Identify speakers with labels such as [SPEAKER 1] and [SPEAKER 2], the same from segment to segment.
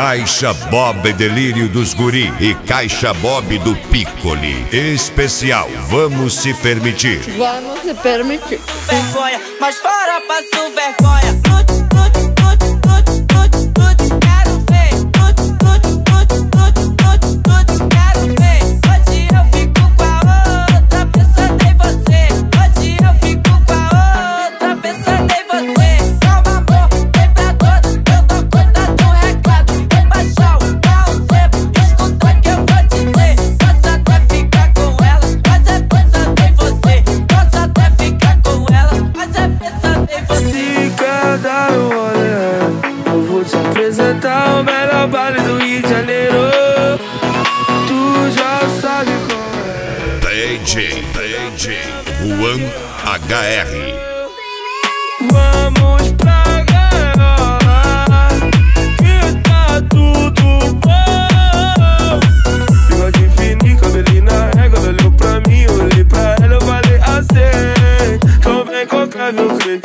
[SPEAKER 1] Caixa Bob Delírio dos Guri e Caixa Bob do Piccoli. Especial, vamos se permitir.
[SPEAKER 2] Vamos se permitir.
[SPEAKER 3] Vergonha, mas fora passo vergonha.
[SPEAKER 4] Apresentar o melhor baile do Rio de Janeiro. Tu já sabe como é.
[SPEAKER 1] DJ Juan HR.
[SPEAKER 4] Vamos pra gaiola, que tá tudo bom. Bigode fininho, cabelinho na régua. Ela olhou pra mim, eu olhei pra ela, eu falei assim: então vem colocar meu creme.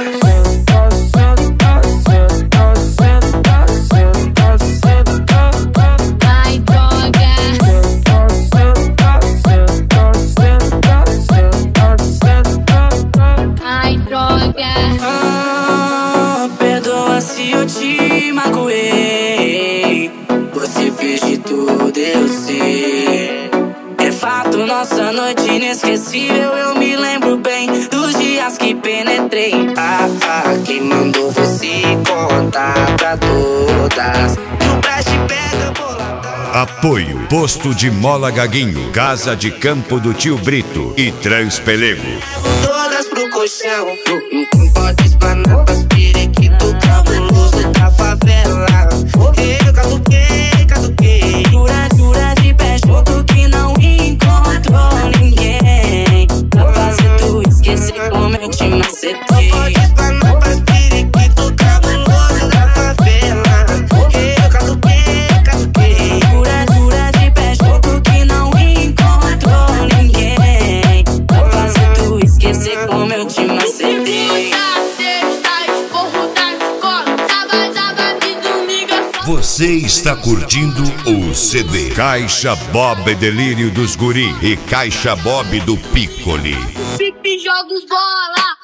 [SPEAKER 3] Perdoa se eu te magoei. Você fez de tudo, eu sei. É fato, nossa noite inesquecível. Eu me lembro bem dos dias que penetrei. Quem mandou você contar pra todas? No preste pega bolada.
[SPEAKER 1] Apoio Posto de Mola Gaguinho, Casa de Campo do Tio Brito e Transpelego.
[SPEAKER 3] Todas pro colchão. Não pode espanar pras periquito cabuloso da favela. Eu caduquei. Jura de pé junto que não encontrou ninguém. Pra fazer tu esquecer como eu te macetei. Não pode espanar pras periquito cabuloso da favela. Eu caduquei. Jura de pé junto que não encontrou ninguém. Pra fazer tu esquecer como eu te macetei.
[SPEAKER 1] Você está curtindo o CD Caixa Bob Delírio dos Guri e Caixa Bob do Piccoli.
[SPEAKER 2] Pipi Jogos Bola.